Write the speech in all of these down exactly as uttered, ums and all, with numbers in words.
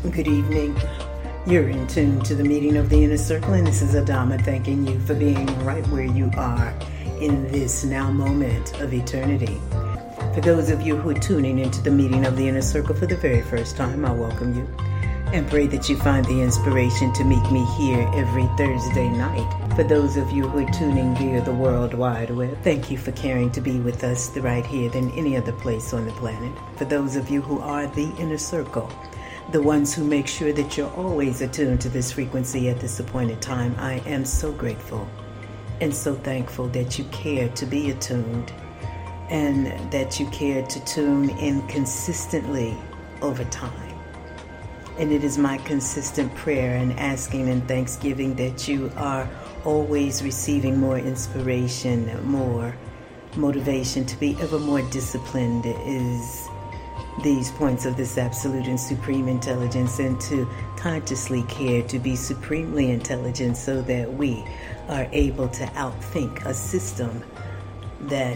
Good evening. You're in tune to the meeting of the Inner Circle, and this is Adama thanking you for being right where you are in this now moment of eternity. For those of you who are tuning into the meeting of the Inner Circle for the very first time, I welcome you and pray that you find the inspiration to meet me here every Thursday night. For those of you who are tuning via the World Wide Web, thank you for caring to be with us right here than any other place on the planet. For those of you who are the Inner Circle, the ones who make sure that you're always attuned to this frequency at this appointed time, I am so grateful and so thankful that you care to be attuned and that you care to tune in consistently over time. And it is my consistent prayer and asking and thanksgiving that you are always receiving more inspiration, more motivation to be ever more disciplined is these points of this absolute and supreme intelligence, and to consciously care to be supremely intelligent so that we are able to outthink a system that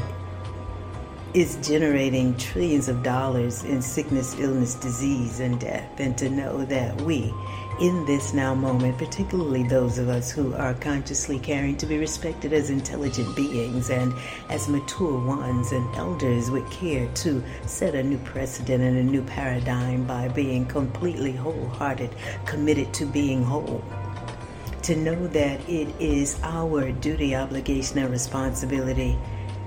is generating trillions of dollars in sickness, illness, disease, and death, and to know that we, in this now moment, particularly those of us who are consciously caring to be respected as intelligent beings and as mature ones and elders with care to set a new precedent and a new paradigm by being completely wholehearted, committed to being whole. To know that it is our duty, obligation, and responsibility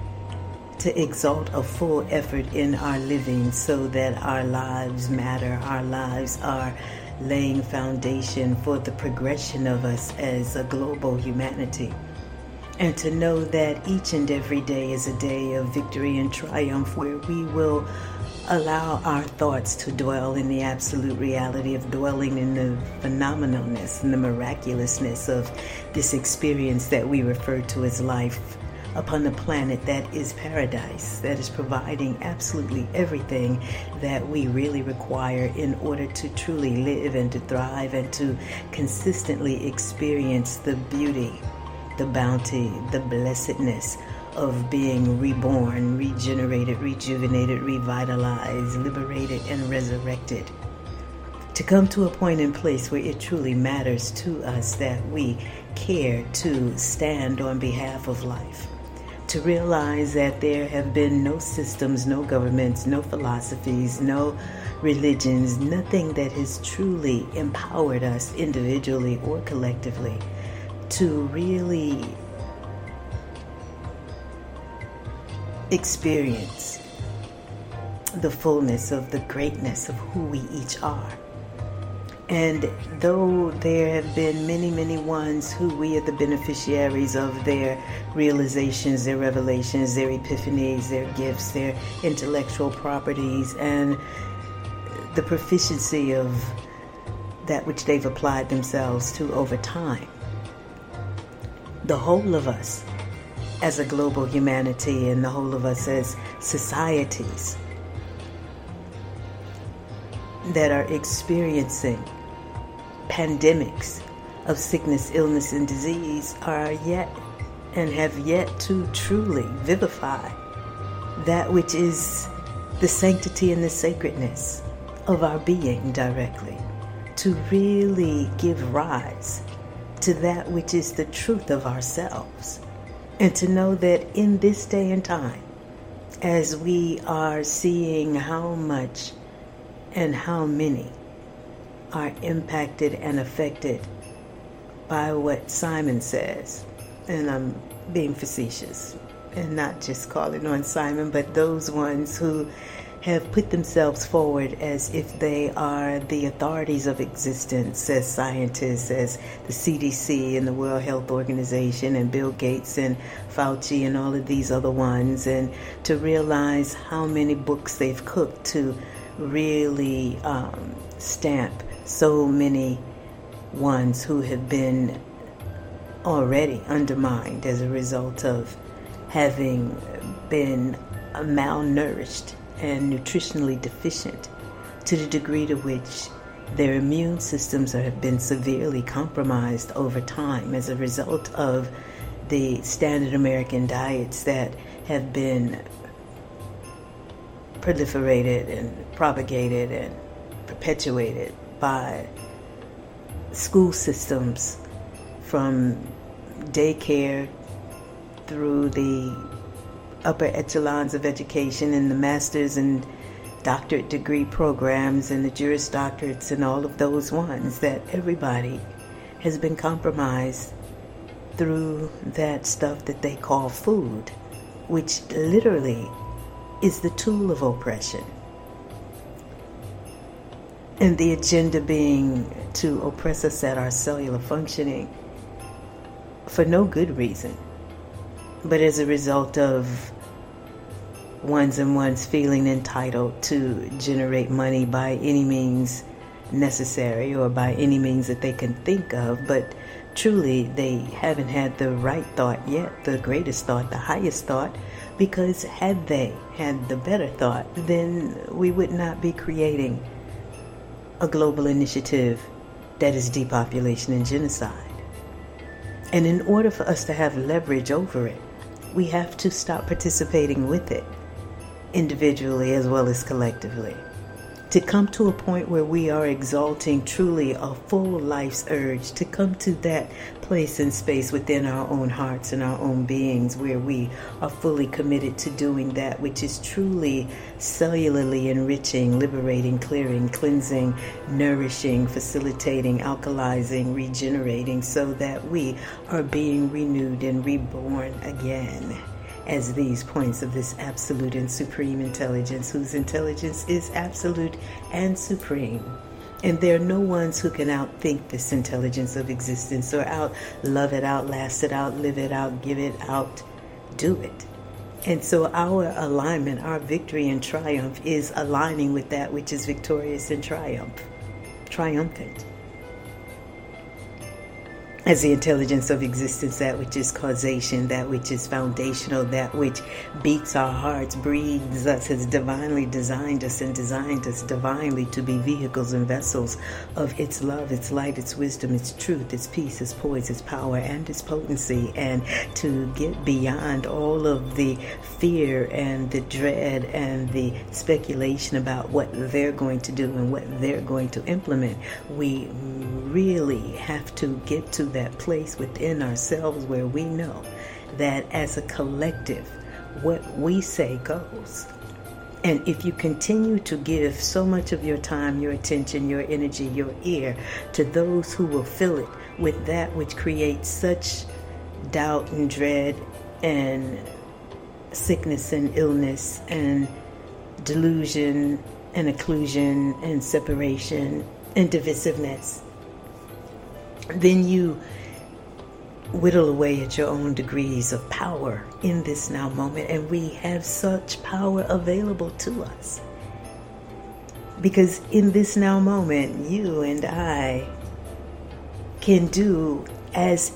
to exalt a full effort in our living so that our lives matter, our lives are laying foundation for the progression of us as a global humanity. And to know that each and every day is a day of victory and triumph where we will allow our thoughts to dwell in the absolute reality of dwelling in the phenomenalness and the miraculousness of this experience that we refer to as life upon a planet that is paradise, that is providing absolutely everything that we really require in order to truly live and to thrive and to consistently experience the beauty, the bounty, the blessedness of being reborn, regenerated, rejuvenated, revitalized, liberated, and resurrected. To come to a point in place where it truly matters to us that we care to stand on behalf of life. To realize that there have been no systems, no governments, no philosophies, no religions, nothing that has truly empowered us individually or collectively to really experience the fullness of the greatness of who we each are. And though there have been many, many ones who we are the beneficiaries of their realizations, their revelations, their epiphanies, their gifts, their intellectual properties, and the proficiency of that which they've applied themselves to over time, the whole of us as a global humanity and the whole of us as societies that are experiencing pandemics of sickness, illness, and disease are yet and have yet to truly vivify that which is the sanctity and the sacredness of our being directly, to really give rise to that which is the truth of ourselves, and to know that in this day and time, as we are seeing how much and how many are impacted and affected by what Simon says, and I'm being facetious and not just calling on Simon, but those ones who have put themselves forward as if they are the authorities of existence, as scientists, as the C D C and the World Health Organization and Bill Gates and Fauci and all of these other ones, and to realize how many books they've cooked to really um, stamp so many ones who have been already undermined as a result of having been malnourished and nutritionally deficient to the degree to which their immune systems have been severely compromised over time as a result of the standard American diets that have been proliferated and propagated and perpetuated by school systems, from daycare through the upper echelons of education and the master's and doctorate degree programs and the Juris Doctorates and all of those ones, that everybody has been compromised through that stuff that they call food, which literally is the tool of oppression. And the agenda being to oppress us at our cellular functioning for no good reason, but as a result of ones and ones feeling entitled to generate money by any means necessary or by any means that they can think of. But truly, they haven't had the right thought yet, the greatest thought, the highest thought, because had they had the better thought, then we would not be creating a global initiative that is depopulation and genocide. And in order for us to have leverage over it, we have to stop participating with it, individually as well as collectively, to come to a point where we are exalting truly a full life's urge, to come to that place and space within our own hearts and our own beings where we are fully committed to doing that which is truly cellularly enriching, liberating, clearing, cleansing, nourishing, facilitating, alkalizing, regenerating, so that we are being renewed and reborn again as these points of this absolute and supreme intelligence, whose intelligence is absolute and supreme. And there are no ones who can outthink this intelligence of existence, or out love it, outlast it, outlive it, out give it, out do it. And so our alignment, our victory and triumph is aligning with that which is victorious and triumph, triumphant. As the intelligence of existence, that which is causation, that which is foundational, that which beats our hearts, breathes us, has divinely designed us and designed us divinely to be vehicles and vessels of its love, its light, its wisdom, its truth, its peace, its poise, its power, and its potency, and to get beyond all of the fear and the dread and the speculation about what they're going to do and what they're going to implement. We really have to get to that place within ourselves where we know that as a collective, what we say goes. And if you continue to give so much of your time, your attention, your energy, your ear to those who will fill it with that which creates such doubt and dread and sickness and illness and delusion and occlusion and separation and divisiveness, then you whittle away at your own degrees of power in this now moment. And we have such power available to us, because in this now moment, you and I can do as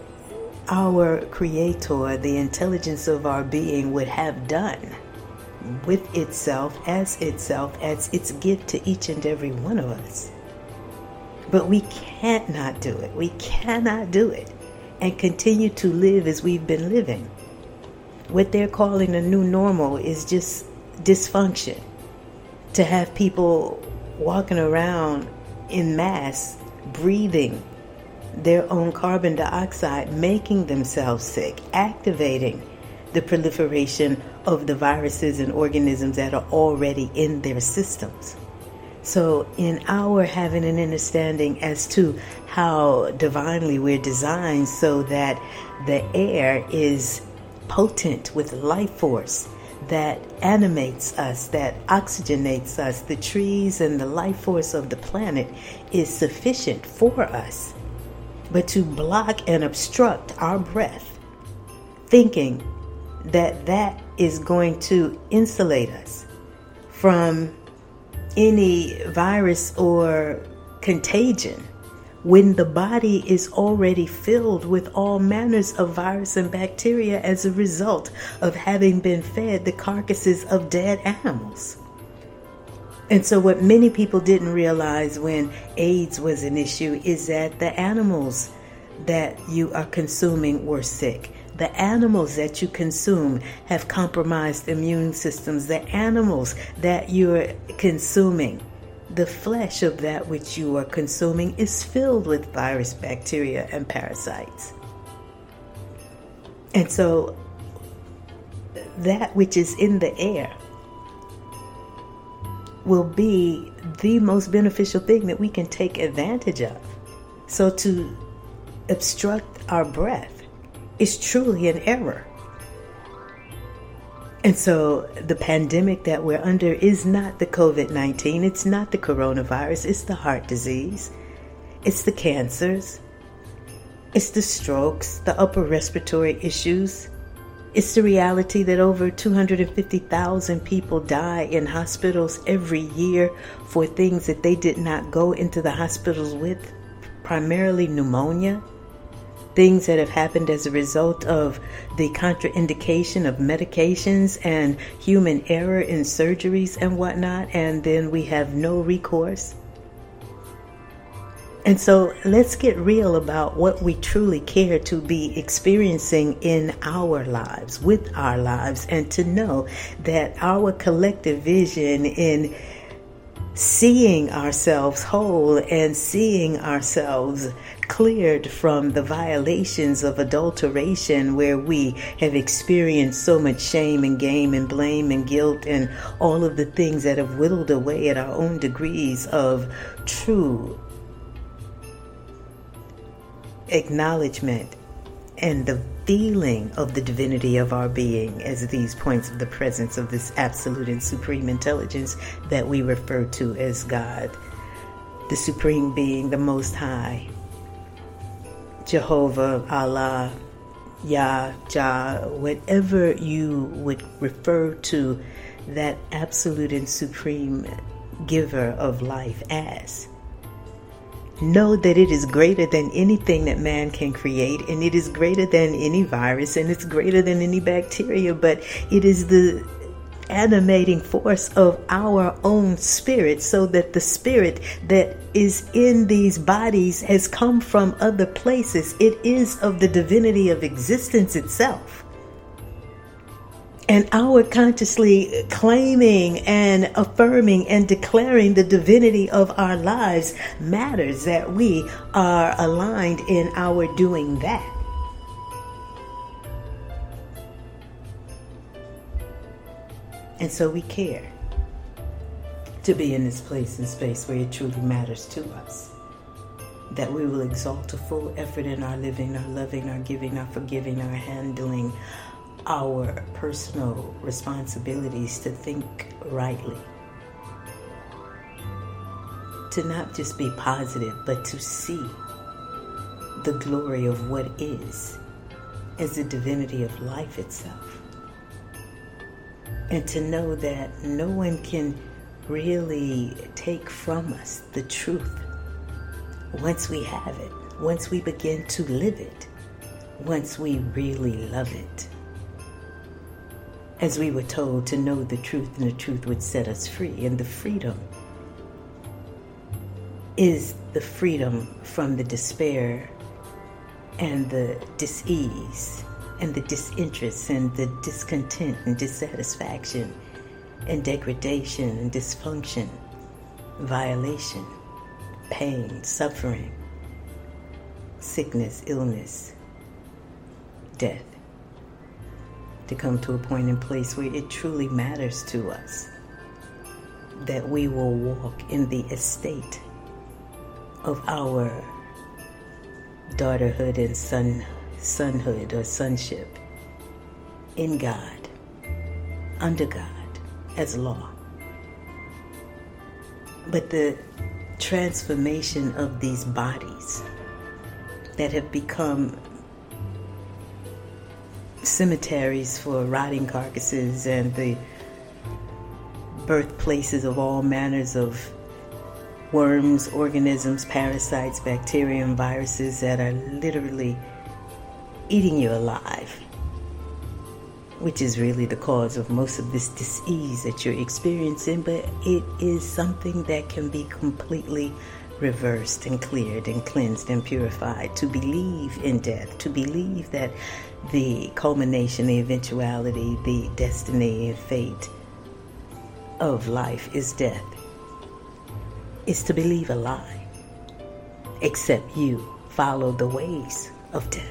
our Creator, the intelligence of our being, would have done with itself, as itself, as its gift to each and every one of us. But we can't not do it. We cannot do it and continue to live as we've been living. What they're calling a new normal is just dysfunction. To have people walking around in mass, breathing their own carbon dioxide, making themselves sick, activating the proliferation of the viruses and organisms that are already in their systems. So in our having an understanding as to how divinely we're designed, so that the air is potent with life force that animates us, that oxygenates us, the trees and the life force of the planet is sufficient for us. But to block and obstruct our breath, thinking that that is going to insulate us from any virus or contagion, when the body is already filled with all manners of virus and bacteria as a result of having been fed the carcasses of dead animals. And so what many people didn't realize when AIDS was an issue is that the animals that you are consuming were sick. The animals that you consume have compromised immune systems. The animals that you're consuming the flesh of that which you are consuming is filled with virus, bacteria, and parasites. And so that which is in the air will be the most beneficial thing that we can take advantage of. So to obstruct our breath is truly an error. And so the pandemic that we're under is not the covid nineteen. It's not the coronavirus. It's the heart disease. It's the cancers. It's the strokes, the upper respiratory issues. It's the reality that over two hundred fifty thousand people die in hospitals every year for things that they did not go into the hospitals with, primarily pneumonia. Things that have happened as a result of the contraindication of medications and human error in surgeries and whatnot, and then we have no recourse. And so let's get real about what we truly care to be experiencing in our lives, with our lives, and to know that our collective vision in seeing ourselves whole and seeing ourselves cleared from the violations of adulteration, where we have experienced so much shame and game and blame and guilt and all of the things that have whittled away at our own degrees of true acknowledgement and the feeling of the divinity of our being as these points of the presence of this absolute and supreme intelligence that we refer to as God, the supreme being, the Most High, Jehovah, Allah, Yah, Jah, whatever you would refer to that absolute and supreme giver of life as. Know that it is greater than anything that man can create, and it is greater than any virus, and it's greater than any bacteria, but it is the animating force of our own spirit, so that the spirit that is in these bodies has come from other places. It is of the divinity of existence itself. And our consciously claiming and affirming and declaring the divinity of our lives matters, that we are aligned in our doing that. And so we care to be in this place and space where it truly matters to us. That we will exalt a full effort in our living, our loving, our giving, our forgiving, our handling, our personal responsibilities to think rightly. To not just be positive, but to see the glory of what is as the divinity of life itself. And to know that no one can really take from us the truth once we have it, once we begin to live it, once we really love it. As we were told to know the truth, and the truth would set us free. And the freedom is the freedom from the despair and the dis-ease and the disinterest and the discontent and dissatisfaction and degradation and dysfunction, violation, pain, suffering, sickness, illness, death. To come to a point and place where it truly matters to us that we will walk in the estate of our daughterhood and son, sonhood or sonship in God, under God, as law. But the transformation of these bodies that have become cemeteries for rotting carcasses and the birthplaces of all manners of worms, organisms, parasites, bacteria, and viruses that are literally eating you alive, which is really the cause of most of this dis-ease that you're experiencing. But it is something that can be completely reversed and cleared and cleansed and purified. To believe in death, to believe that the culmination, the eventuality, the destiny and fate of life is death. is to believe a lie, except you follow the ways of death.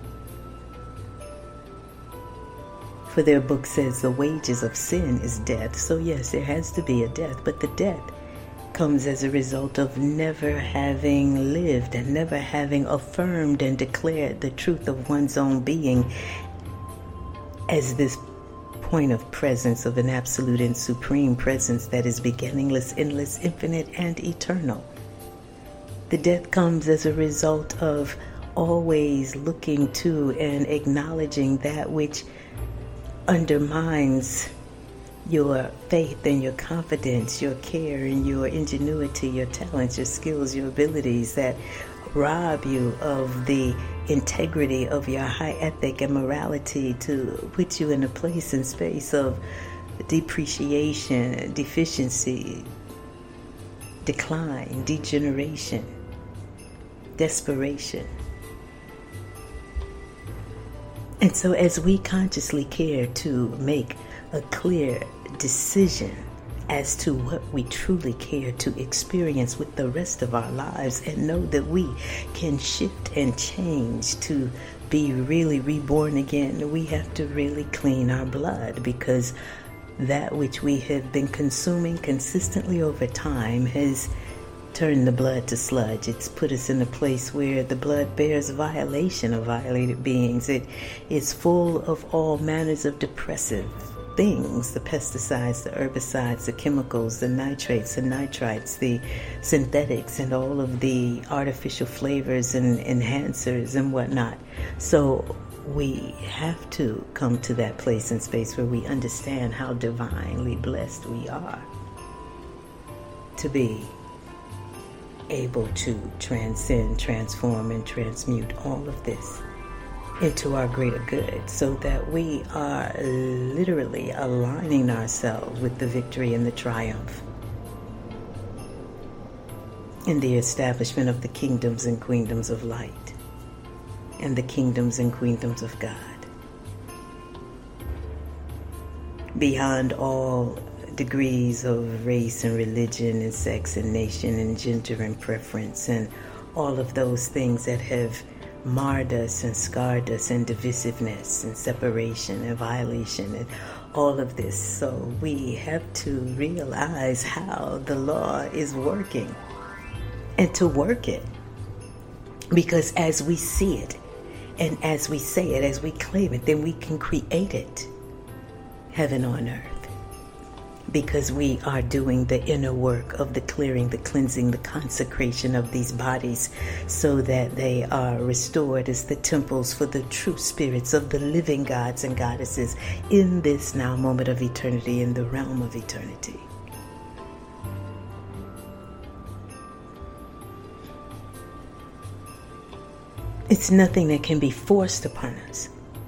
For their book says the wages of sin is death. So yes, there has to be a death, but the death comes as a result of never having lived and never having affirmed and declared the truth of one's own being as this point of presence of an absolute and supreme presence that is beginningless, endless, infinite, and eternal. The death comes as a result of always looking to and acknowledging that which undermines your faith and your confidence, your care and your ingenuity, your talents, your skills, your abilities, that rob you of the integrity of your high ethic and morality, to put you in a place and space of depreciation, deficiency, decline, degeneration, desperation. And so as we consciously care to make a clear decision as to what we truly care to experience with the rest of our lives, and know that we can shift and change to be really reborn again, we have to really clean our blood, because that which we have been consuming consistently over time has turned the blood to sludge. It's put us in a place where the blood bears violation of violated beings. It is full of all manners of depressive things, the pesticides, the herbicides, the chemicals, the nitrates, the nitrites, the synthetics, and all of the artificial flavors and enhancers and whatnot. So we have to come to that place and space where we understand how divinely blessed we are to be able to transcend, transform, and transmute all of this into our greater good, so that we are literally aligning ourselves with the victory and the triumph in the establishment of the kingdoms and queendoms of light and the kingdoms and queendoms of God, beyond all degrees of race and religion and sex and nation and gender and preference and all of those things that have marred us and scarred us, and divisiveness and separation and violation and all of this. So we have to realize how the law is working and to work it, because as we see it and as we say it, as we claim it, then we can create it, heaven on earth. Because we are doing the inner work of the clearing, the cleansing, the consecration of these bodies, so that they are restored as the temples for the true spirits of the living gods and goddesses in this now moment of eternity, in the realm of eternity. It's nothing that can be forced upon us,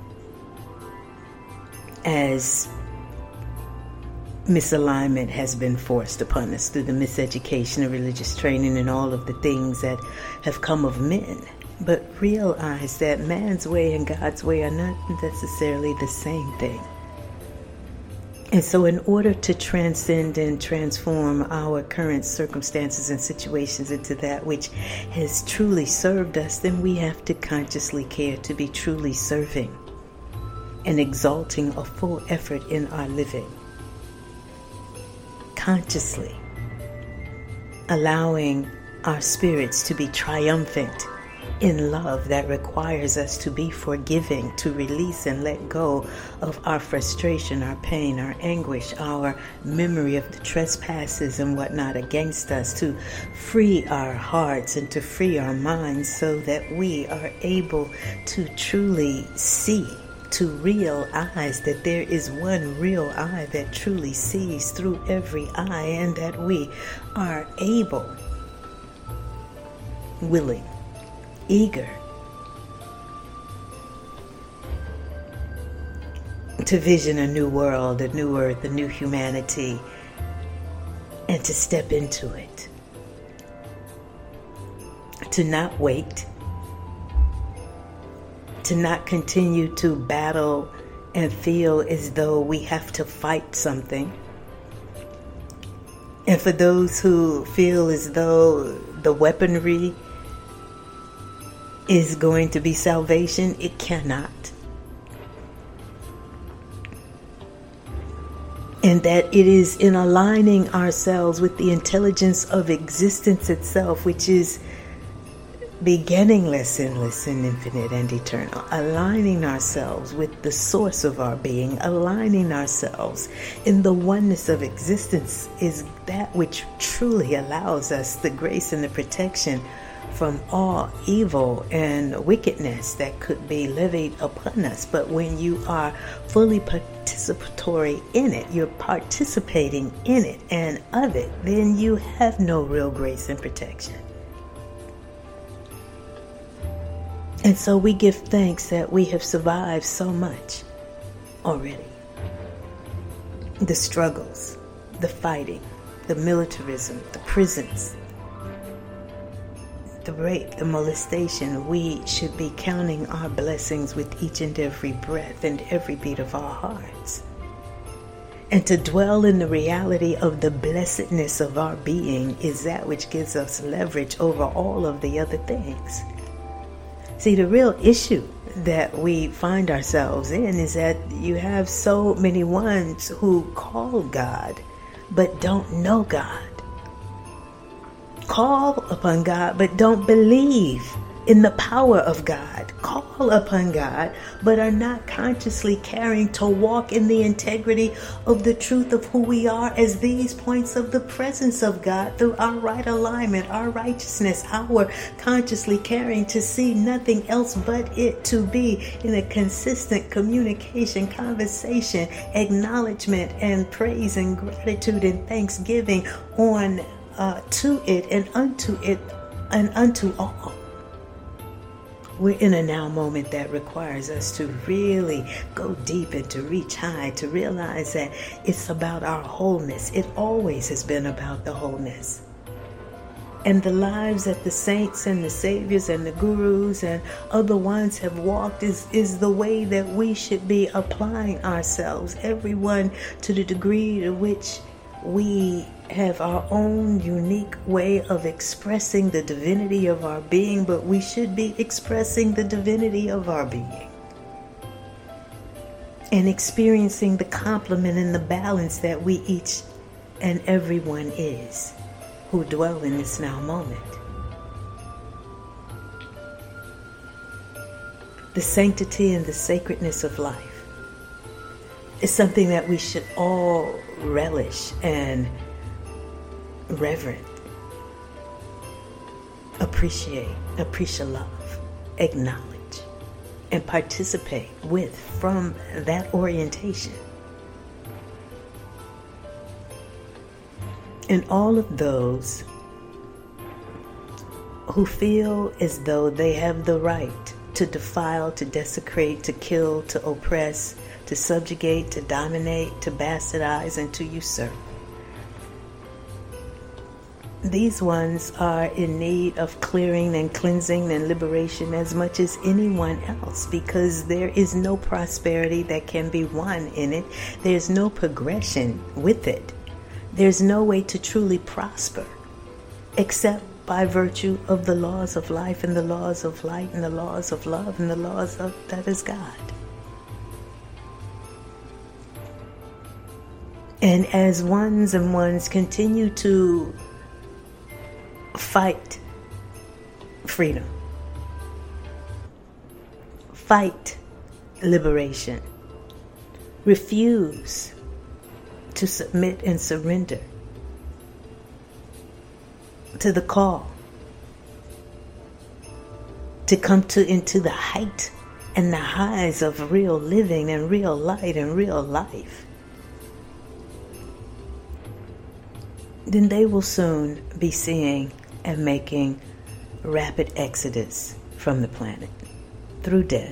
as misalignment has been forced upon us through the miseducation and religious training and all of the things that have come of men. But realize that man's way and God's way are not necessarily the same thing. And so in order to transcend and transform our current circumstances and situations into that which has truly served us, then we have to consciously care to be truly serving and exalting a full effort in our living. Consciously allowing our spirits to be triumphant in love that requires us to be forgiving, to release and let go of our frustration, our pain, our anguish, our memory of the trespasses and whatnot against us, to free our hearts and to free our minds, so that we are able to truly see, to realize that there is one real eye that truly sees through every eye, and that we are able, willing, eager to vision a new world, a new earth, a new humanity, and to step into it. To not wait, to not continue to battle and feel as though we have to fight something, And for those who feel as though the weaponry is going to be salvation, it cannot. And that it is in aligning ourselves with the intelligence of existence itself, which is beginningless, endless, and infinite and eternal. Aligning ourselves with the source of our being, aligning ourselves in the oneness of existence is that which truly allows us the grace and the protection from all evil and wickedness that could be levied upon us. But when you are fully participatory in it, you're participating in it and of it, then you have no real grace and protection. And so we give thanks that we have survived so much already. The struggles, the fighting, the militarism, the prisons, the rape, the molestation. We should be counting our blessings with each and every breath and every beat of our hearts. And to dwell in the reality of the blessedness of our being is that which gives us leverage over all of the other things. See, the real issue that we find ourselves in is that you have so many ones who call God but don't know God. Call upon God but don't believe in the power of God. Call upon God but are not consciously caring to walk in the integrity of the truth of who we are as these points of the presence of God through our right alignment, our righteousness, our consciously caring to see nothing else but it, to be in a consistent communication, conversation, acknowledgement, and praise and gratitude and thanksgiving on uh, to it and unto it and unto all. We're in a now moment that requires us to really go deep and to reach high, to realize that it's about our wholeness. It always has been about the wholeness. And the lives that the saints and the saviors and the gurus and other ones have walked is, is the way that we should be applying ourselves, everyone to the degree to which we have our own unique way of expressing the divinity of our being, but we should be expressing the divinity of our being and experiencing the complement and the balance that we each and everyone is who dwell in this now moment. The sanctity and the sacredness of life is something that we should all relish and reverent, appreciate, appreciate love, acknowledge, and participate with from that orientation. And all of those who feel as though they have the right to defile, to desecrate, to kill, to oppress, to subjugate, to dominate, to bastardize, and to usurp. These ones are in need of clearing and cleansing and liberation as much as anyone else, because there is no prosperity that can be won in it. There's no progression with it. There's no way to truly prosper except by virtue of the laws of life and the laws of light and the laws of love and the laws of that is God. And as ones and ones continue to fight freedom, fight liberation, refuse to submit and surrender to the call to come to into the height and the highs of real living and real light and real life, then they will soon be seeing and making rapid exodus from the planet through death.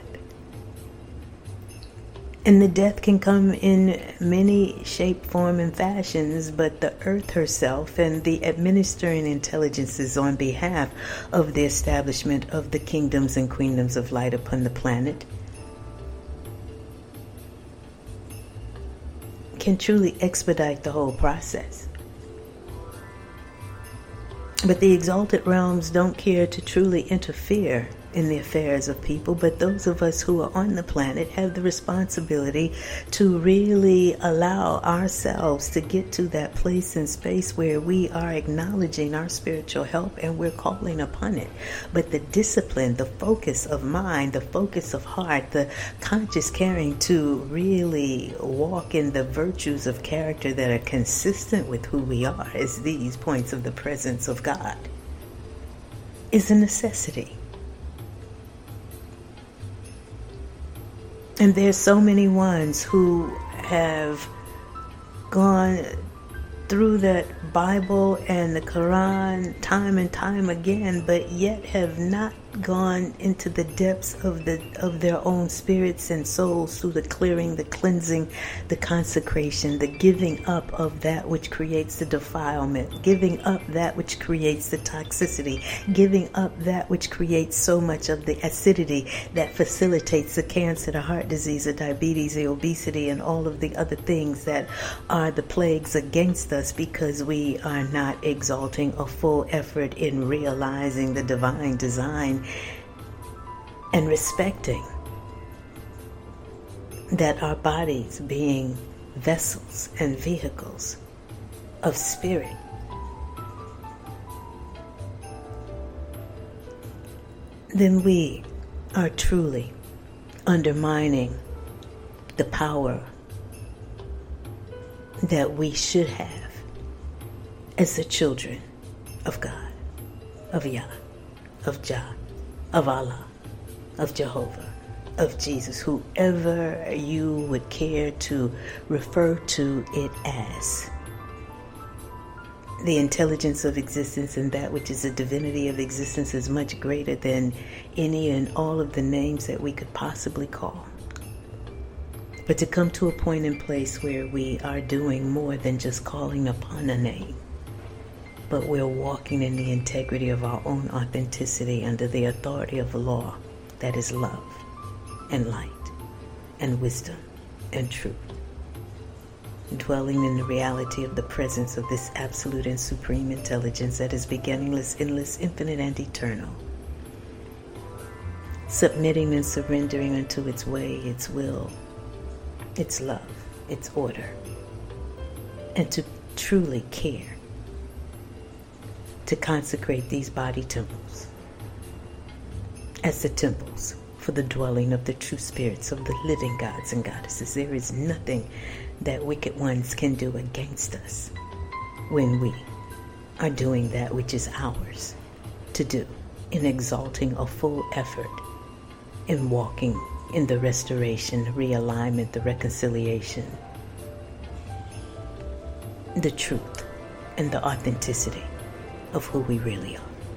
And the death can come in many shape, form, and fashions, but the earth herself and the administering intelligences on behalf of the establishment of the kingdoms and queendoms of light upon the planet can truly expedite the whole process. But the exalted realms don't care to truly interfere in the affairs of people, but those of us who are on the planet have the responsibility to really allow ourselves to get to that place and space where we are acknowledging our spiritual help and we're calling upon it. But the discipline, the focus of mind, the focus of heart, the conscious caring to really walk in the virtues of character that are consistent with who we are as these points of the presence of God is a necessity. And there's so many ones who have gone through that Bible and the Quran time and time again, but yet have not gone into the depths of the of their own spirits and souls through the clearing, the cleansing, the consecration, the giving up of that which creates the defilement, giving up that which creates the toxicity, giving up that which creates so much of the acidity that facilitates the cancer, the heart disease, the diabetes, the obesity, and all of the other things that are the plagues against us, because we are not exalting a full effort in realizing the divine design and respecting that our bodies being vessels and vehicles of spirit. Then we are truly undermining the power that we should have as the children of God, of Yah, of Jah, of Allah, of Jehovah, of Jesus, whoever you would care to refer to it as. The intelligence of existence and that which is the divinity of existence is much greater than any and all of the names that we could possibly call. But to come to a point in place where we are doing more than just calling upon a name, but we're walking in the integrity of our own authenticity under the authority of the law that is love and light and wisdom and truth, dwelling in the reality of the presence of this absolute and supreme intelligence that is beginningless, endless, infinite, and eternal, submitting and surrendering unto its way, its will, its love, its order, and to truly care to consecrate these body temples as the temples for the dwelling of the true spirits of the living gods and goddesses. There is nothing that wicked ones can do against us when we are doing that which is ours to do, in exalting a full effort in walking in the restoration, the realignment, the reconciliation, the truth, and the authenticity of who we really are.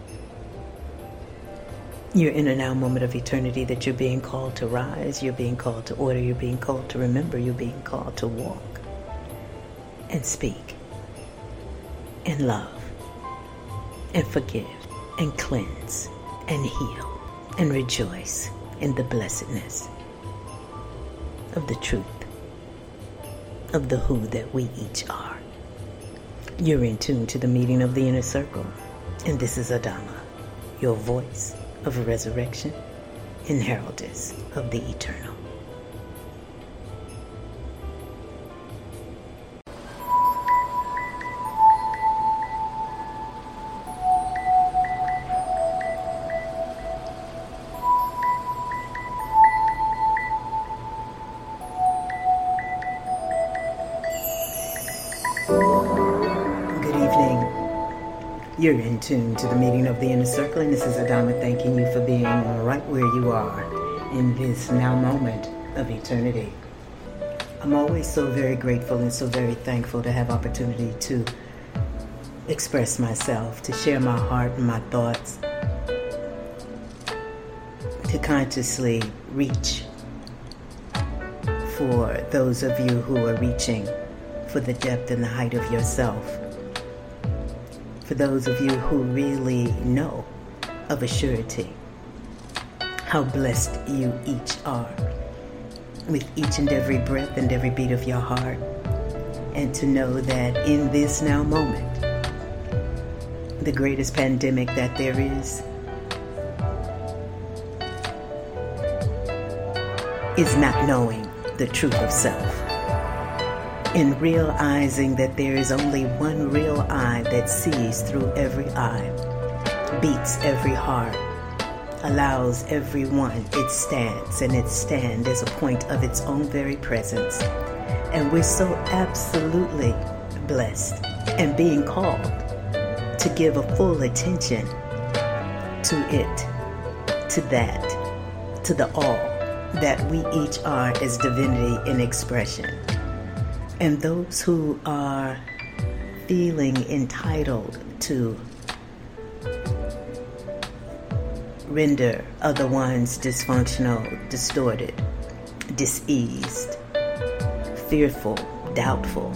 You're in a now moment of eternity that you're being called to rise, you're being called to order, you're being called to remember, you're being called to walk and speak and love and forgive and cleanse and heal and rejoice in the blessedness of the truth of the who that we each are. You're in tune to the meeting of the inner circle, and this is Adama, your voice of resurrection and heraldess of the eternal. You're in tune to the meeting of the inner circle, and this is Adama thanking you for being right where you are in this now moment of eternity. I'm always so very grateful and so very thankful to have opportunity to express myself, to share my heart and my thoughts, to consciously reach for those of you who are reaching for the depth and the height of yourself. For those of you who really know of a surety how blessed you each are with each and every breath and every beat of your heart, and to know that in this now moment, the greatest pandemic that there is is not knowing the truth of self. In realizing that there is only one real eye that sees through every eye, beats every heart, allows everyone its stance and its stand as a point of its own very presence. And we're so absolutely blessed and being called to give a full attention to it, to that, to the all that we each are as divinity in expression. And those who are feeling entitled to render other ones dysfunctional, distorted, diseased, fearful, doubtful,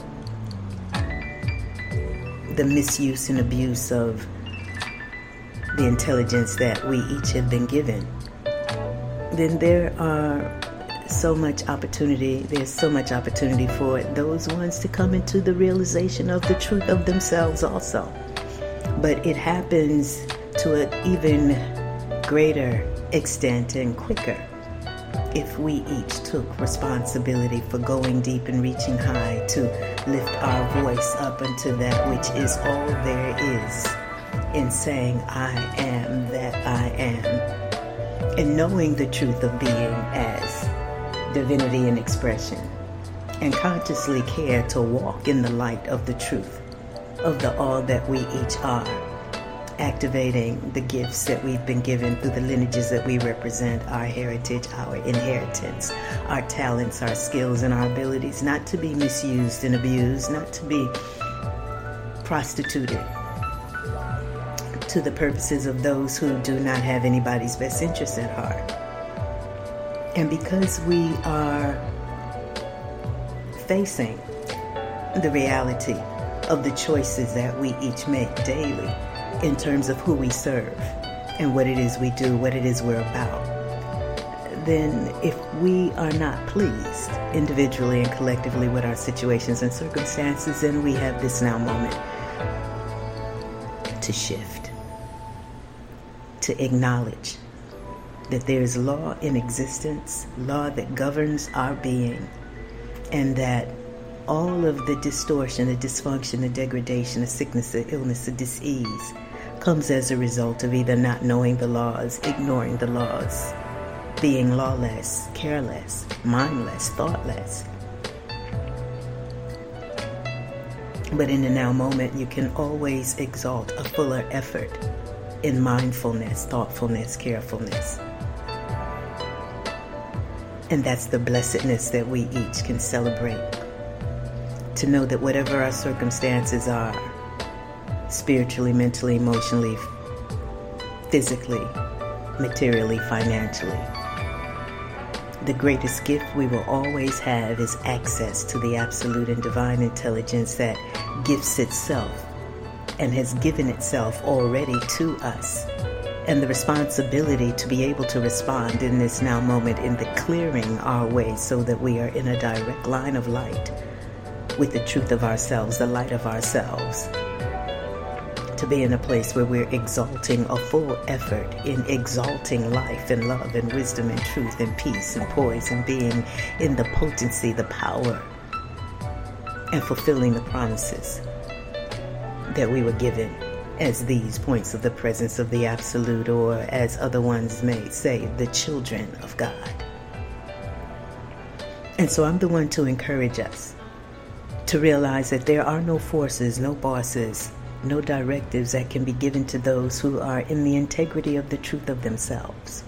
the misuse and abuse of the intelligence that we each have been given, then there are so much opportunity, there's so much opportunity for those ones to come into the realization of the truth of themselves also. But it happens to an even greater extent and quicker if we each took responsibility for going deep and reaching high to lift our voice up unto that which is all there is in saying, I am that I am, and knowing the truth of being as divinity in expression, and consciously care to walk in the light of the truth of the all that we each are, activating the gifts that we've been given through the lineages that we represent, our heritage, our inheritance, our talents, our skills, and our abilities, not to be misused and abused, not to be prostituted to the purposes of those who do not have anybody's best interest at heart. And because we are facing the reality of the choices that we each make daily in terms of who we serve and what it is we do, what it is we're about, then if we are not pleased individually and collectively with our situations and circumstances, then we have this now moment to shift, to acknowledge that there is law in existence, law that governs our being, and that all of the distortion, the dysfunction, the degradation, the sickness, the illness, the disease comes as a result of either not knowing the laws, ignoring the laws, being lawless, careless, mindless, thoughtless. But in the now moment, you can always exalt a fuller effort in mindfulness, thoughtfulness, carefulness. And that's the blessedness that we each can celebrate. To know that whatever our circumstances are, spiritually, mentally, emotionally, physically, materially, financially, the greatest gift we will always have is access to the absolute and divine intelligence that gifts itself and has given itself already to us. And the responsibility to be able to respond in this now moment in the clearing our way so that we are in a direct line of light with the truth of ourselves, the light of ourselves. To be in a place where we're exalting a full effort in exalting life and love and wisdom and truth and peace and poise and being in the potency, the power, and fulfilling the promises that we were given as these points of the presence of the Absolute, or as other ones may say, the children of God. And so I'm the one to encourage us to realize that there are no forces, no bosses, no directives that can be given to those who are in the integrity of the truth of themselves.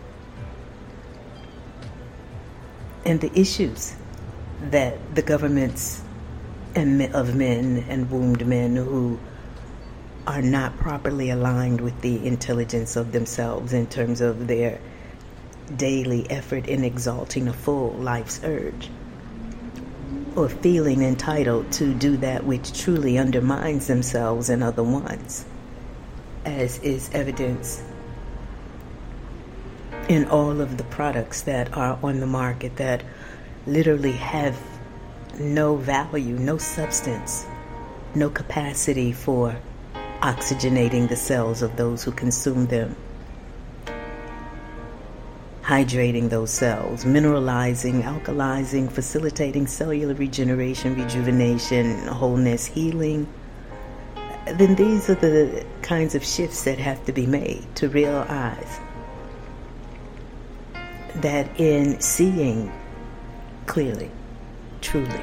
And the issues that the governments and of men and wombed men who are not properly aligned with the intelligence of themselves in terms of their daily effort in exalting a full life's urge, or feeling entitled to do that which truly undermines themselves and other ones, as is evidence in all of the products that are on the market that literally have no value, no substance, no capacity for oxygenating the cells of those who consume them, hydrating those cells, mineralizing, alkalizing, facilitating cellular regeneration, rejuvenation, wholeness, healing, then these are the kinds of shifts that have to be made to realize that in seeing clearly, truly,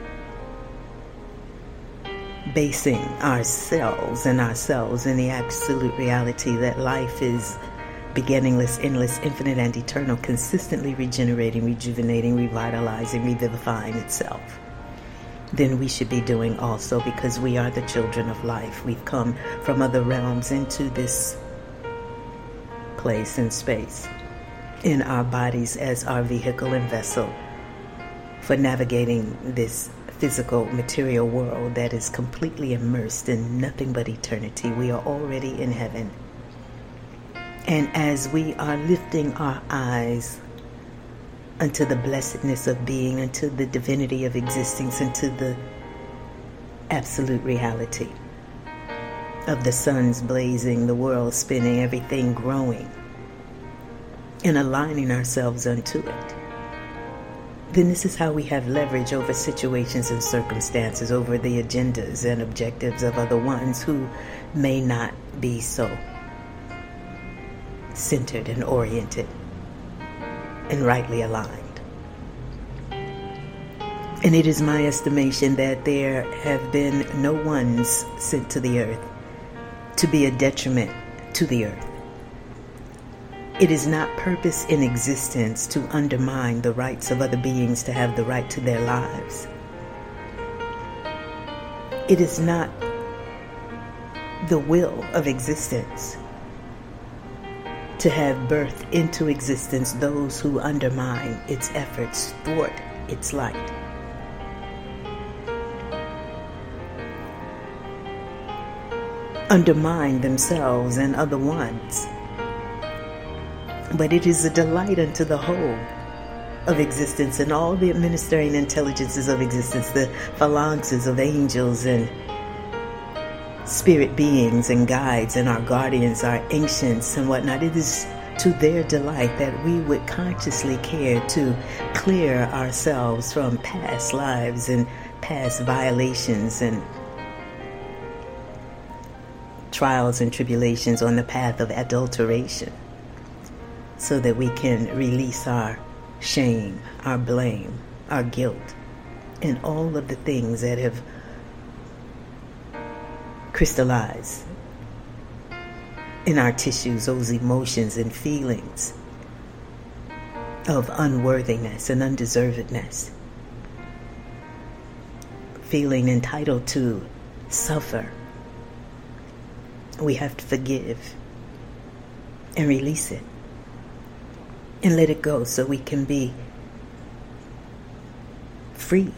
basing ourselves and ourselves in the absolute reality that life is beginningless, endless, infinite, and eternal, consistently regenerating, rejuvenating, revitalizing, revivifying itself, then we should be doing also, because we are the children of life. We've come from other realms into this place and space in our bodies as our vehicle and vessel for navigating this physical material world that is completely immersed in nothing but eternity. We are already in heaven. And as we are lifting our eyes unto the blessedness of being, unto the divinity of existence, unto the absolute reality of the suns blazing, the world spinning, everything growing, and aligning ourselves unto it, then this is how we have leverage over situations and circumstances, over the agendas and objectives of other ones who may not be so centered and oriented and rightly aligned. And it is my estimation that there have been no ones sent to the earth to be a detriment to the earth. It is not purpose in existence to undermine the rights of other beings to have the right to their lives. It is not the will of existence to have birthed into existence those who undermine its efforts, thwart its light. Undermine themselves and other ones. But it is a delight unto the whole of existence and all the administering intelligences of existence, the phalanxes of angels and spirit beings and guides and our guardians, our ancients and whatnot. It is to their delight that we would consciously care to clear ourselves from past lives and past violations and trials and tribulations on the path of adulteration, so that we can release our shame, our blame, our guilt, and all of the things that have crystallized in our tissues, those emotions and feelings of unworthiness and undeservedness, feeling entitled to suffer. We have to forgive and release it and let it go so we can be freed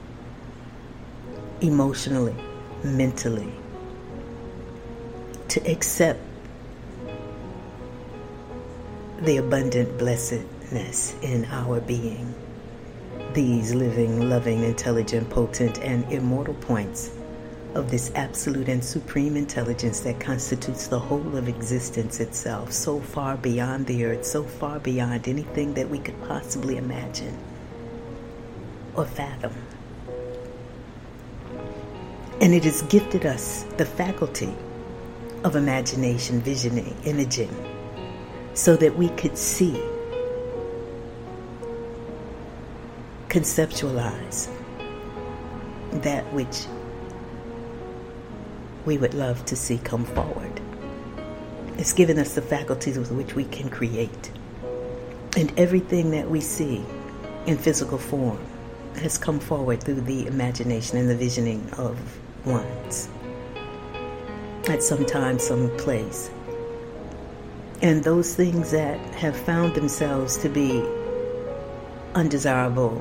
emotionally, mentally, to accept the abundant blessedness in our being, these living, loving, intelligent, potent, and immortal points of this absolute and supreme intelligence that constitutes the whole of existence itself, so far beyond the earth, so far beyond anything that we could possibly imagine or fathom. And it has gifted us the faculty of imagination, visioning, imaging, so that we could see, conceptualize that which we would love to see come forward. It's given us the faculties with which we can create. And everything that we see in physical form has come forward through the imagination and the visioning of ones at some time, some place. And those things that have found themselves to be undesirable,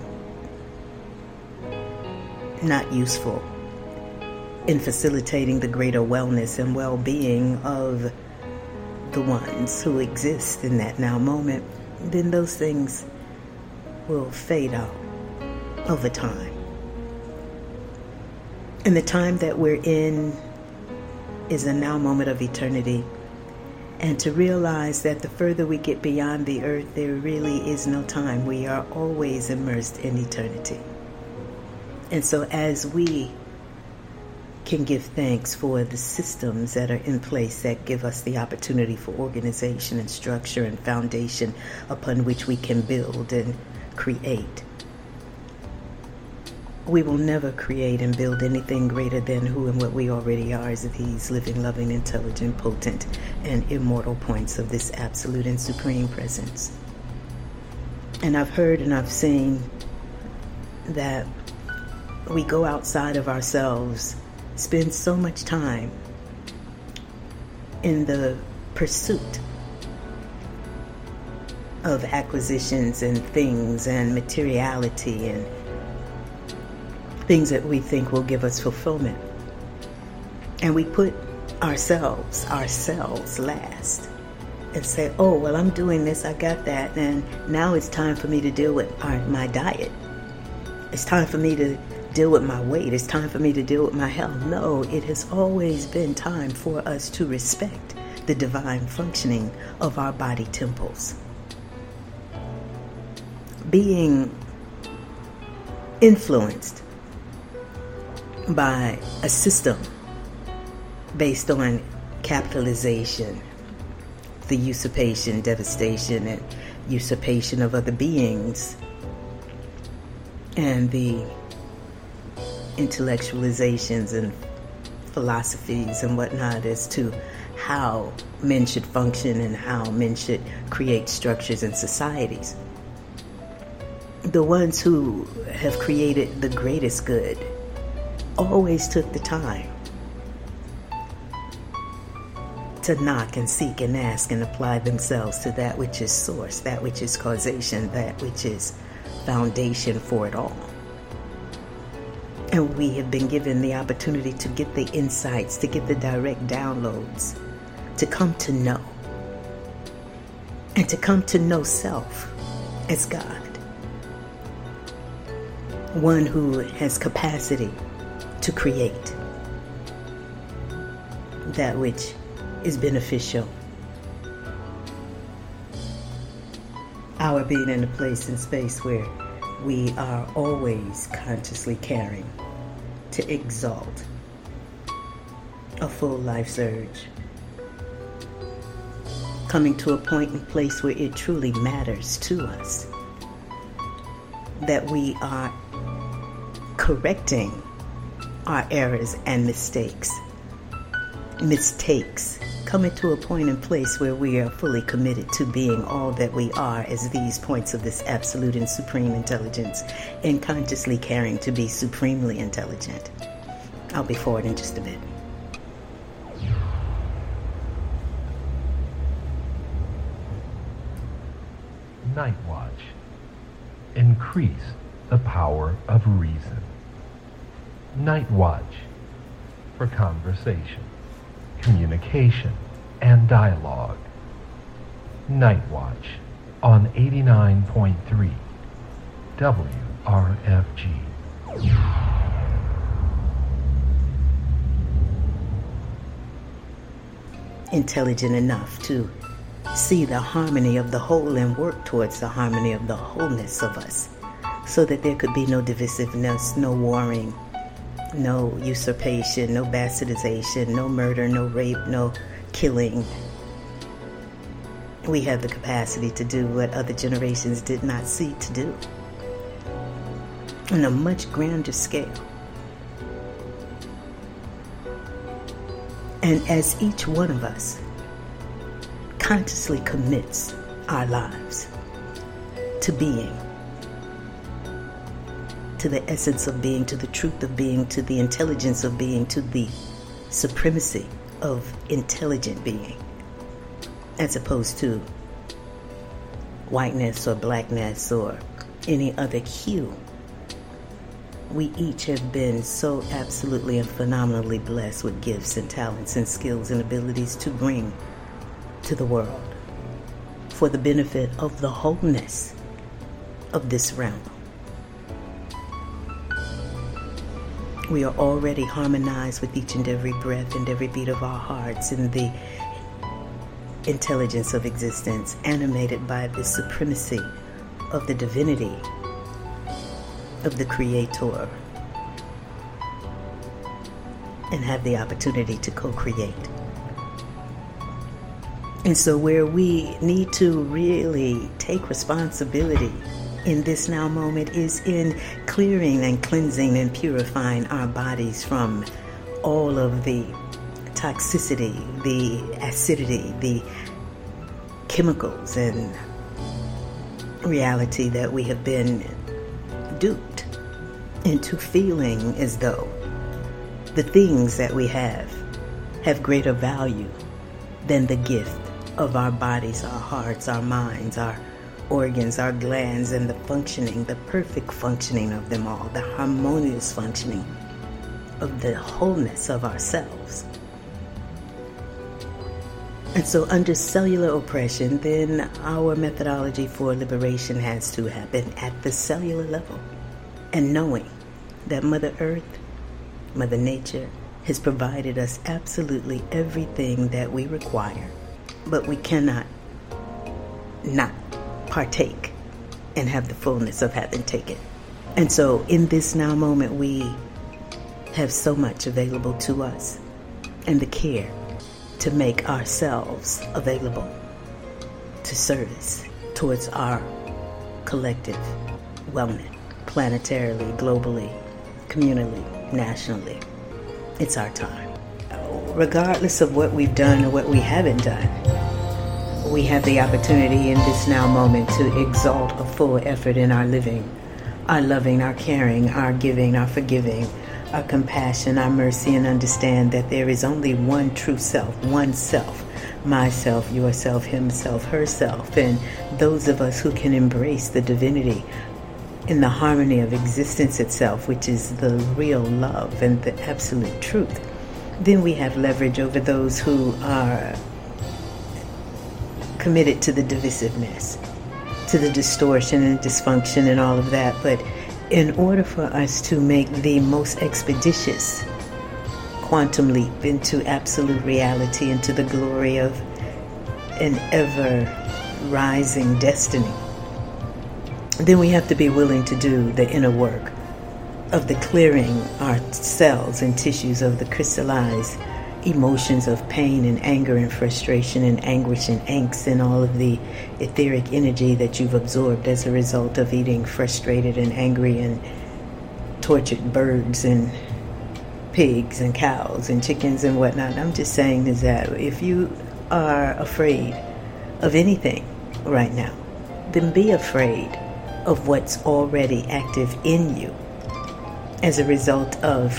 not useful in facilitating the greater wellness and well-being of the ones who exist in that now moment, then those things will fade out over time. And the time that we're in is a now moment of eternity. And to realize that the further we get beyond the earth, there really is no time. We are always immersed in eternity. And so as we can give thanks for the systems that are in place that give us the opportunity for organization and structure and foundation upon which we can build and create, we will never create and build anything greater than who and what we already are as these living, loving, intelligent, potent, and immortal points of this absolute and supreme presence. And I've heard and I've seen that we go outside of ourselves, spend so much time in the pursuit of acquisitions and things and materiality and things that we think will give us fulfillment. And we put ourselves, ourselves last and say, oh, well, I'm doing this, I got that, and now it's time for me to deal with our, my diet. It's time for me to deal with my weight. It's time for me to deal with my health. No, it has always been time for us to respect the divine functioning of our body temples. Being influenced by a system based on capitalization, the usurpation, devastation, and usurpation of other beings, and the intellectualizations and philosophies and whatnot as to how men should function and how men should create structures and societies. The ones who have created the greatest good always took the time to knock and seek and ask and apply themselves to that which is source, that which is causation, that which is foundation for it all. And we have been given the opportunity to get the insights, to get the direct downloads, to come to know, and to come to know self as God. One who has capacity to create that which is beneficial. Our being in a place and space where we are always consciously caring to exalt a full life surge. Coming to a point and place where it truly matters to us that we are correcting our errors and mistakes. Mistakes. Coming to a point and place where we are fully committed to being all that we are as these points of this absolute and supreme intelligence, and consciously caring to be supremely intelligent. I'll be forward in just a bit. Night Watch. Increase the power of reason. Night Watch for conversation, communication, and dialogue. Night Watch on eighty-nine point three W R F G. Intelligent enough to see the harmony of the whole and work towards the harmony of the wholeness of us, so that there could be no divisiveness, no warring, no usurpation, no bastardization, no murder, no rape, no killing. We have the capacity to do what other generations did not see to do on a much grander scale. And as each one of us consciously commits our lives to being, to the essence of being, to the truth of being, to the intelligence of being, to the supremacy of intelligent being, as opposed to whiteness or blackness or any other hue. We each have been so absolutely and phenomenally blessed with gifts and talents and skills and abilities to bring to the world for the benefit of the wholeness of this realm. We are already harmonized with each and every breath and every beat of our hearts in the intelligence of existence, animated by the supremacy of the divinity of the Creator, and have the opportunity to co-create. And so where we need to really take responsibility in this now moment is in clearing and cleansing and purifying our bodies from all of the toxicity, the acidity, the chemicals and reality that we have been duped into feeling as though the things that we have have greater value than the gift of our bodies, our hearts, our minds, our organs, our glands, and the functioning, the perfect functioning of them all, the harmonious functioning of the wholeness of ourselves. And so under cellular oppression, then our methodology for liberation has to happen at the cellular level. And knowing that Mother Earth, Mother Nature, has provided us absolutely everything that we require, but we cannot not partake and have the fullness of having taken. And so in this now moment, we have so much available to us, and the care to make ourselves available to service towards our collective wellness, planetarily, globally, communally, nationally. It's our time. Regardless of what we've done or what we haven't done, we have the opportunity in this now moment to exalt a full effort in our living, our loving, our caring, our giving, our forgiving, our compassion, our mercy, and understand that there is only one true self, one self, myself, yourself, himself, herself, and those of us who can embrace the divinity in the harmony of existence itself, which is the real love and the absolute truth. Then we have leverage over those who are committed to the divisiveness, to the distortion and dysfunction and all of that. But in order for us to make the most expeditious quantum leap into absolute reality, into the glory of an ever-rising destiny, then we have to be willing to do the inner work of the clearing our cells and tissues of the crystallized emotions of pain and anger and frustration and anguish and angst and all of the etheric energy that you've absorbed as a result of eating frustrated and angry and tortured birds and pigs and cows and chickens and whatnot. I'm just saying is that if you are afraid of anything right now, then be afraid of what's already active in you as a result of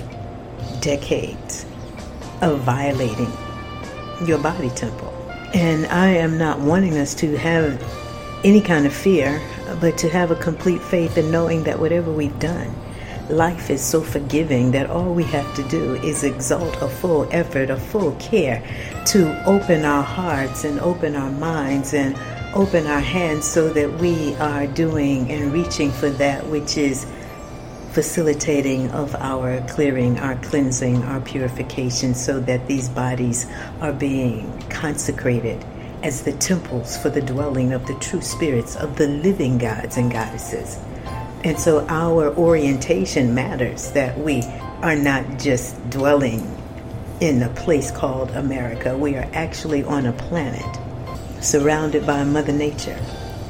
decades of violating your body temple. And I am not wanting us to have any kind of fear, but to have a complete faith in knowing that whatever we've done, life is so forgiving that all we have to do is exalt a full effort, a full care to open our hearts and open our minds and open our hands so that we are doing and reaching for that which is facilitating of our clearing, our cleansing, our purification, so that these bodies are being consecrated as the temples for the dwelling of the true spirits of the living gods and goddesses. And so our orientation matters, that we are not just dwelling in a place called America. We are actually on a planet surrounded by Mother Nature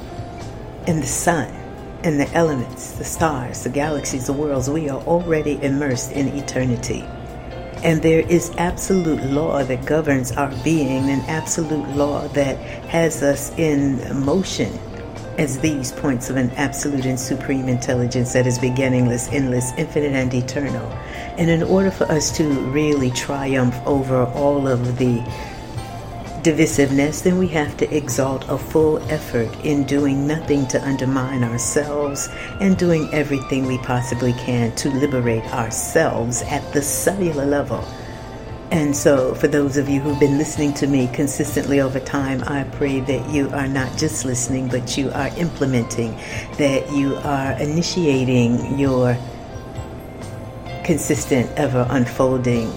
and the sun and the elements, the stars, the galaxies, the worlds. We are already immersed in eternity. And there is absolute law that governs our being, an absolute law that has us in motion as these points of an absolute and supreme intelligence that is beginningless, endless, infinite, and eternal. And in order for us to really triumph over all of the divisiveness, then we have to exalt a full effort in doing nothing to undermine ourselves and doing everything we possibly can to liberate ourselves at the cellular level. And so for those of you who've been listening to me consistently over time, I pray that you are not just listening, but you are implementing, that you are initiating your consistent, ever unfolding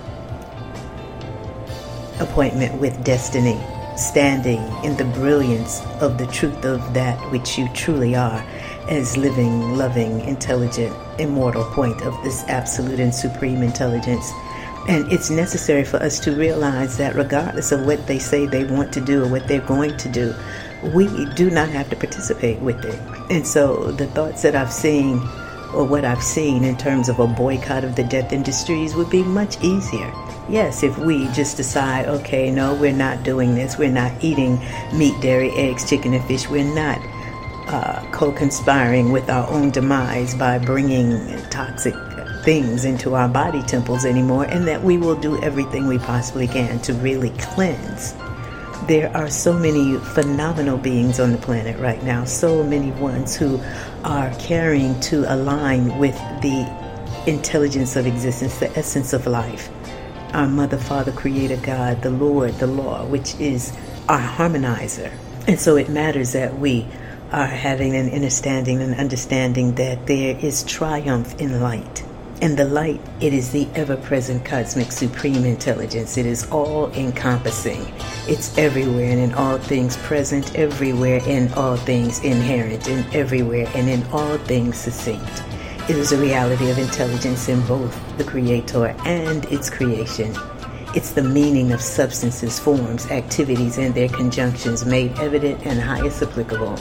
appointment with destiny, standing in the brilliance of the truth of that which you truly are as living, loving, intelligent, immortal point of this absolute and supreme intelligence. And it's necessary for us to realize that regardless of what they say they want to do or what they're going to do, we do not have to participate with it. And so the thoughts that I've seen, or what I've seen in terms of a boycott of the death industries, would be much easier. Yes, if we just decide, okay, no, we're not doing this. We're not eating meat, dairy, eggs, chicken, and fish. We're not uh, co-conspiring with our own demise by bringing toxic things into our body temples anymore, and that we will do everything we possibly can to really cleanse. There are so many phenomenal beings on the planet right now, so many ones who are caring to align with the intelligence of existence, the essence of life. Our Mother, Father, Creator, God, the Lord, the Law, which is our harmonizer. And so it matters that we are having an understanding and understanding that there is triumph in light. And the light, it is the ever-present cosmic supreme intelligence. It is all-encompassing. It's everywhere and in all things present, everywhere and all things inherent, and everywhere and in all things succinct. It is a reality of intelligence in both the Creator and its creation. It's the meaning of substances, forms, activities, and their conjunctions made evident and highest applicable.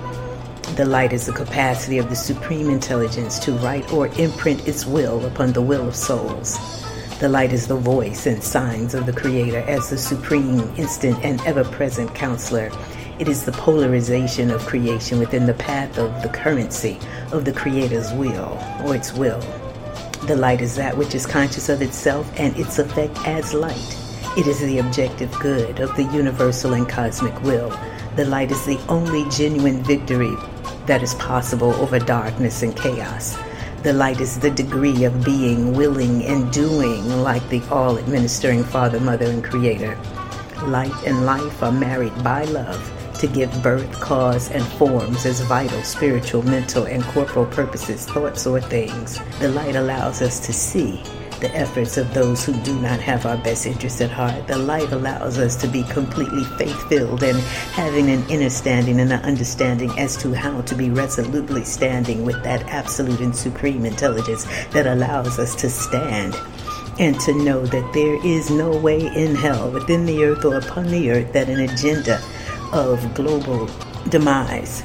The light is the capacity of the supreme intelligence to write or imprint its will upon the will of souls. The light is the voice and signs of the Creator as the supreme, instant, and ever-present counselor. It is the polarization of creation within the path of the currency of the Creator's will, or its will. The light is that which is conscious of itself and its effect as light. It is the objective good of the universal and cosmic will. The light is the only genuine victory that is possible over darkness and chaos. The light is the degree of being, willing, and doing like the all-administering Father, Mother, and Creator. Light and life are married by love to give birth, cause, and forms as vital, spiritual, mental, and corporal purposes, thoughts, or things. The light allows us to see the efforts of those who do not have our best interests at heart. The light allows us to be completely faith-filled and having an understanding and an understanding as to how to be resolutely standing with that absolute and supreme intelligence that allows us to stand and to know that there is no way in hell, within the earth or upon the earth, that an agenda of global demise,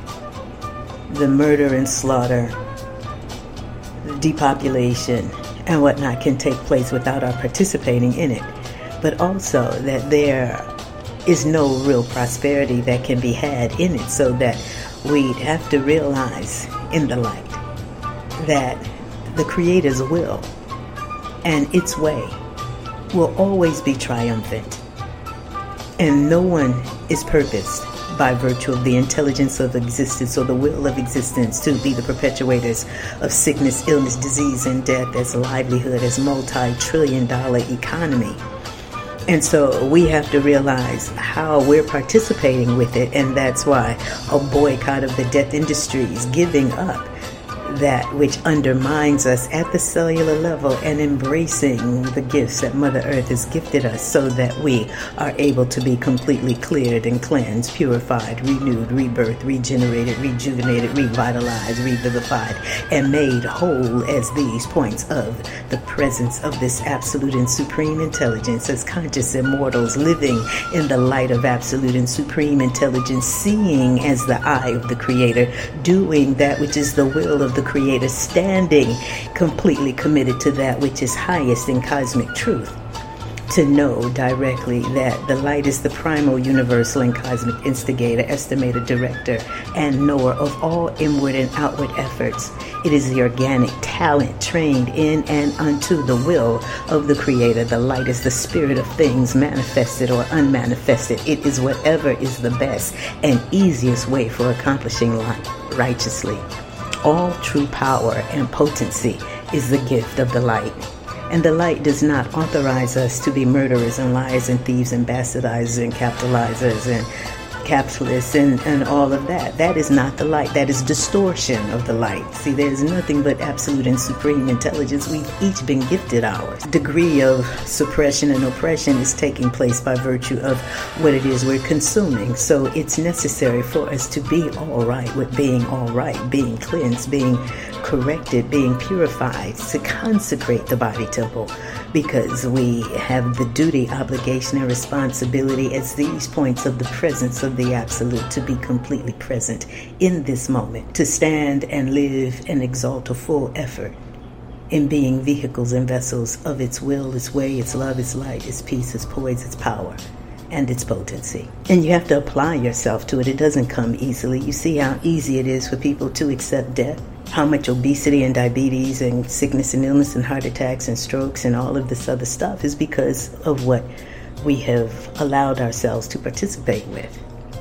the murder and slaughter, the depopulation, and whatnot can take place without our participating in it. But also that there is no real prosperity that can be had in it, so that we'd have to realize in the light that the Creator's will and its way will always be triumphant. And no one is purposed by virtue of the intelligence of existence or the will of existence to be the perpetuators of sickness, illness, disease, and death as livelihood, as multi-trillion dollar economy. And so we have to realize how we're participating with it, and that's why a boycott of the death industries, giving up that which undermines us at the cellular level and embracing the gifts that Mother Earth has gifted us, so that we are able to be completely cleared and cleansed, purified, renewed, rebirthed, regenerated, rejuvenated, revitalized, revivified, and made whole as these points of the presence of this absolute and supreme intelligence, as conscious immortals living in the light of absolute and supreme intelligence, seeing as the eye of the Creator, doing that which is the will of the Creator, standing completely committed to that which is highest in cosmic truth, to know directly that the light is the primal, universal, and cosmic instigator, estimator, director, and knower of all inward and outward efforts. It is the organic talent trained in and unto the will of the Creator. The light is the spirit of things, manifested or unmanifested. It is whatever is the best and easiest way for accomplishing life righteously. All true power and potency is the gift of the light. And the light does not authorize us to be murderers and liars and thieves and bastardizers and capitalizers and capitalists and, and all of that. That is not the light. That is distortion of the light. See, there's nothing but absolute and supreme intelligence. We've each been gifted ours. Degree of suppression and oppression is taking place by virtue of what it is we're consuming. So it's necessary for us to be all right with being all right, being cleansed, being corrected, being purified, to consecrate the body temple, because we have the duty, obligation, and responsibility as these points of the presence of the absolute to be completely present in this moment, to stand and live and exalt a full effort in being vehicles and vessels of its will, its way, its love, its light, its peace, its poise, its power, and its potency. And you have to apply yourself to it. It doesn't come easily. You see how easy it is for people to accept death, how much obesity and diabetes and sickness and illness and heart attacks and strokes and all of this other stuff is because of what we have allowed ourselves to participate with.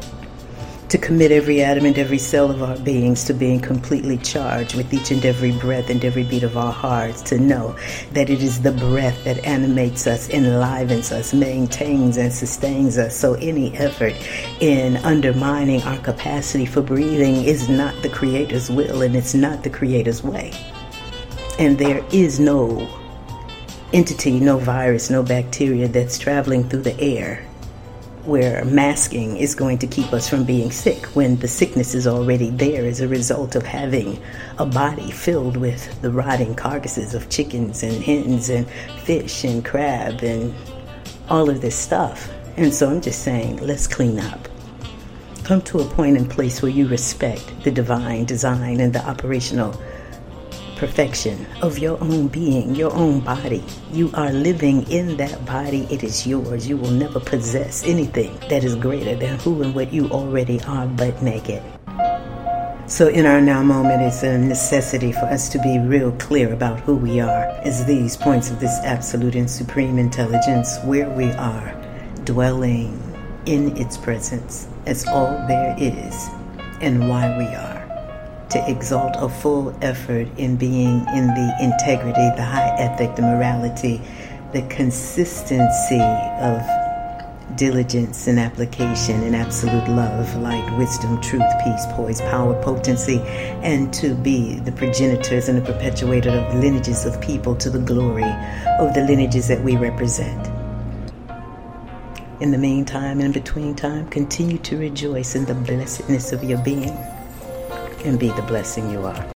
To commit every atom and every cell of our beings to being completely charged with each and every breath and every beat of our hearts, to know that it is the breath that animates us, enlivens us, maintains and sustains us. So any effort in undermining our capacity for breathing is not the Creator's will, and it's not the Creator's way. And there is no entity, no virus, no bacteria that's traveling through the air where masking is going to keep us from being sick when the sickness is already there as a result of having a body filled with the rotting carcasses of chickens and hens and fish and crab and all of this stuff. And so I'm just saying, let's clean up. Come to a point and place where you respect the divine design and the operational perfection of your own being, your own body. You are living in that body. It is yours. You will never possess anything that is greater than who and what you already are, but naked. So in our now moment, it's a necessity for us to be real clear about who we are as these points of this absolute and supreme intelligence, where we are dwelling in its presence as all there is, and why we are. To exalt a full effort in being in the integrity, the high ethic, the morality, the consistency of diligence and application and absolute love, light, wisdom, truth, peace, poise, power, potency, and to be the progenitors and the perpetuator of lineages of people to the glory of the lineages that we represent. In the meantime, in between time, continue to rejoice in the blessedness of your being and be the blessing you are.